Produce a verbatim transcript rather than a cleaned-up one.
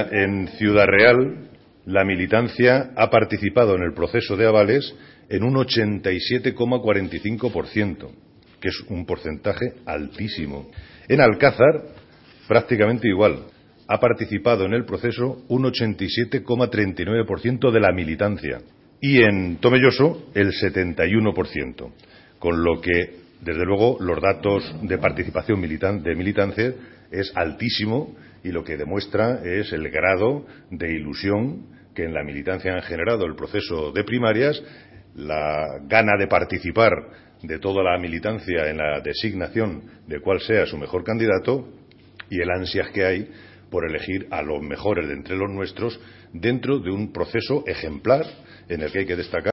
Mira, en Ciudad Real la militancia ha participado en el proceso de avales en un ochenta y siete coma cuarenta y cinco por ciento, que es un porcentaje altísimo. En Alcázar, prácticamente igual. Ha participado en el proceso un ochenta y siete coma treinta y nueve por ciento de la militancia. Y en Tomelloso, el setenta y uno por ciento. Con lo que, desde luego, los datos de participación militan- de militancia es altísimo y lo que demuestra es el grado de ilusión que en la militancia han generado el proceso de primarias, la gana de participar de toda la militancia en la designación de cuál sea su mejor candidato y el ansias que hay por elegir a los mejores de entre los nuestros dentro de un proceso ejemplar en el que hay que destacar